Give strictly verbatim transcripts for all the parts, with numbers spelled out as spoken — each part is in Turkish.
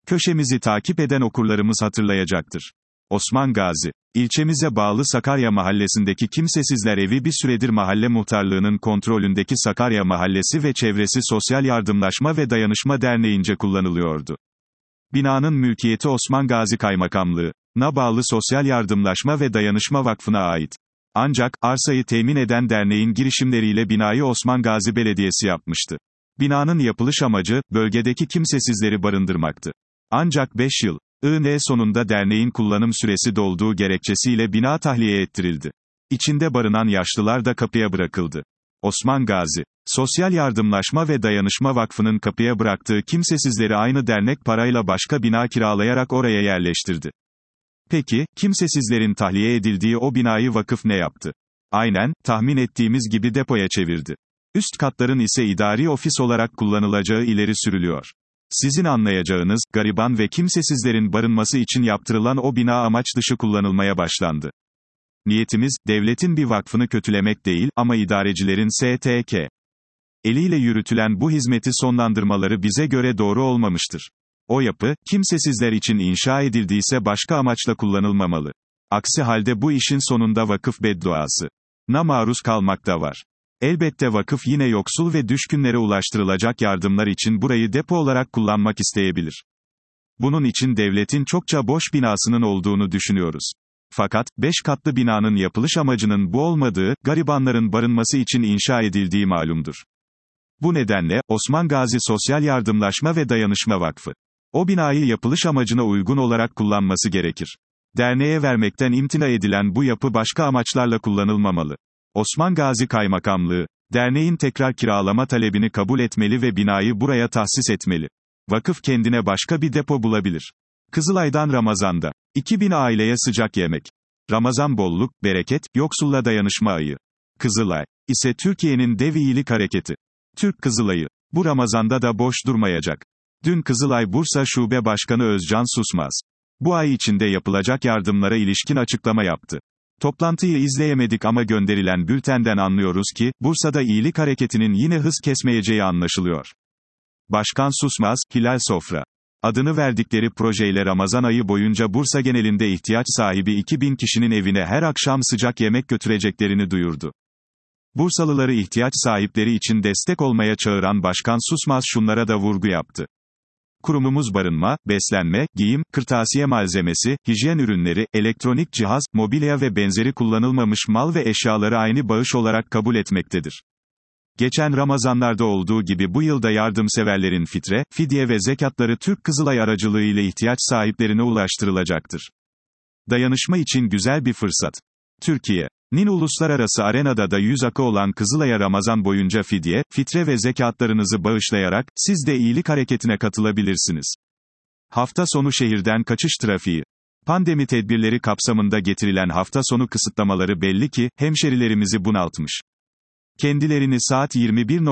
Köşemizi takip eden okurlarımız hatırlayacaktır. Osman Gazi. İlçemize bağlı Sakarya Mahallesi'ndeki Kimsesizler Evi bir süredir Mahalle Muhtarlığı'nın kontrolündeki Sakarya Mahallesi ve Çevresi Sosyal Yardımlaşma ve Dayanışma Derneği'nce kullanılıyordu. Binanın mülkiyeti Osman Gazi Kaymakamlığı'na bağlı Sosyal Yardımlaşma ve Dayanışma Vakfı'na ait. Ancak, arsayı temin eden derneğin girişimleriyle binayı Osman Gazi Belediyesi yapmıştı. Binanın yapılış amacı, bölgedeki kimsesizleri barındırmaktı. Ancak beş yıl sonunda derneğin kullanım süresi dolduğu gerekçesiyle bina tahliye ettirildi. İçinde barınan yaşlılar da kapıya bırakıldı. Osman Gazi Sosyal Yardımlaşma ve Dayanışma Vakfı'nın kapıya bıraktığı kimsesizleri aynı dernek parayla başka bina kiralayarak oraya yerleştirdi. Peki, kimsesizlerin tahliye edildiği o binayı vakıf ne yaptı? Aynen, tahmin ettiğimiz gibi depoya çevirdi. Üst katların ise idari ofis olarak kullanılacağı ileri sürülüyor. Sizin anlayacağınız, gariban ve kimsesizlerin barınması için yaptırılan o bina amaç dışı kullanılmaya başlandı. Niyetimiz, devletin bir vakfını kötülemek değil, ama idarecilerin S T K eliyle yürütülen bu hizmeti sonlandırmaları bize göre doğru olmamıştır. O yapı, kimsesizler için inşa edildiyse başka amaçla kullanılmamalı. Aksi halde bu işin sonunda vakıf bedduasına maruz kalmak da var. Elbette vakıf yine yoksul ve düşkünlere ulaştırılacak yardımlar için burayı depo olarak kullanmak isteyebilir. Bunun için devletin çokça boş binasının olduğunu düşünüyoruz. Fakat, beş katlı binanın yapılış amacının bu olmadığı, garibanların barınması için inşa edildiği malumdur. Bu nedenle, Osman Gazi Sosyal Yardımlaşma ve Dayanışma Vakfı, o binayı yapılış amacına uygun olarak kullanması gerekir. Derneğe vermekten imtina edilen bu yapı başka amaçlarla kullanılmamalı. Osman Gazi Kaymakamlığı, derneğin tekrar kiralama talebini kabul etmeli ve binayı buraya tahsis etmeli. Vakıf kendine başka bir depo bulabilir. Kızılay'dan Ramazan'da. iki bin aileye sıcak yemek. Ramazan bolluk, bereket, yoksulla dayanışma ayı. Kızılay ise Türkiye'nin dev iyilik hareketi. Türk Kızılay'ı, bu Ramazan'da da boş durmayacak. Dün Kızılay Bursa Şube Başkanı Özcan Susmaz, bu ay içinde yapılacak yardımlara ilişkin açıklama yaptı. Toplantıyı izleyemedik ama gönderilen bültenden anlıyoruz ki, Bursa'da iyilik hareketinin yine hız kesmeyeceği anlaşılıyor. Başkan Susmaz, Hilal Sofra adını verdikleri projeyle Ramazan ayı boyunca Bursa genelinde ihtiyaç sahibi iki bin kişinin evine her akşam sıcak yemek götüreceklerini duyurdu. Bursalıları ihtiyaç sahipleri için destek olmaya çağıran Başkan Susmaz şunlara da vurgu yaptı. Kurumumuz barınma, beslenme, giyim, kırtasiye malzemesi, hijyen ürünleri, elektronik cihaz, mobilya ve benzeri kullanılmamış mal ve eşyaları aynı bağış olarak kabul etmektedir. Geçen Ramazanlarda olduğu gibi bu yılda yardımseverlerin fitre, fidye ve zekatları Türk Kızılay aracılığıyla ihtiyaç sahiplerine ulaştırılacaktır. Dayanışma için güzel bir fırsat. Türkiye'nin uluslararası arenada da yüz akı olan Kızılay'a Ramazan boyunca fidye, fitre ve zekatlarınızı bağışlayarak, siz de iyilik hareketine katılabilirsiniz. Hafta sonu şehirden kaçış trafiği. Pandemi tedbirleri kapsamında getirilen hafta sonu kısıtlamaları belli ki, hemşerilerimizi bunaltmış. Kendilerini saat yirmi bir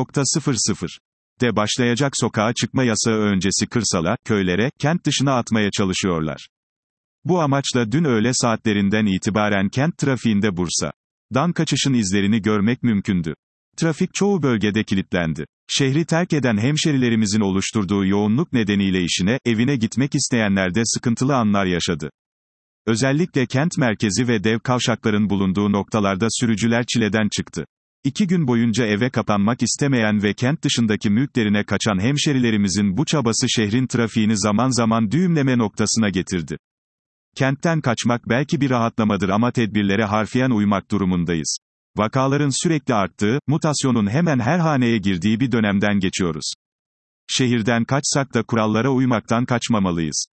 de başlayacak sokağa çıkma yasağı öncesi kırsala, köylere, kent dışına atmaya çalışıyorlar. Bu amaçla dün öğle saatlerinden itibaren kent trafiğinde Bursa'dan kaçışın izlerini görmek mümkündü. Trafik çoğu bölgede kilitlendi. Şehri terk eden hemşerilerimizin oluşturduğu yoğunluk nedeniyle işine, evine gitmek isteyenler de sıkıntılı anlar yaşadı. Özellikle kent merkezi ve dev kavşakların bulunduğu noktalarda sürücüler çileden çıktı. İki gün boyunca eve kapanmak istemeyen ve kent dışındaki mülklerine kaçan hemşerilerimizin bu çabası şehrin trafiğini zaman zaman düğümleme noktasına getirdi. Kentten kaçmak belki bir rahatlamadır ama tedbirlere harfiyen uymak durumundayız. Vakaların sürekli arttığı, mutasyonun hemen her haneye girdiği bir dönemden geçiyoruz. Şehirden kaçsak da kurallara uymaktan kaçmamalıyız.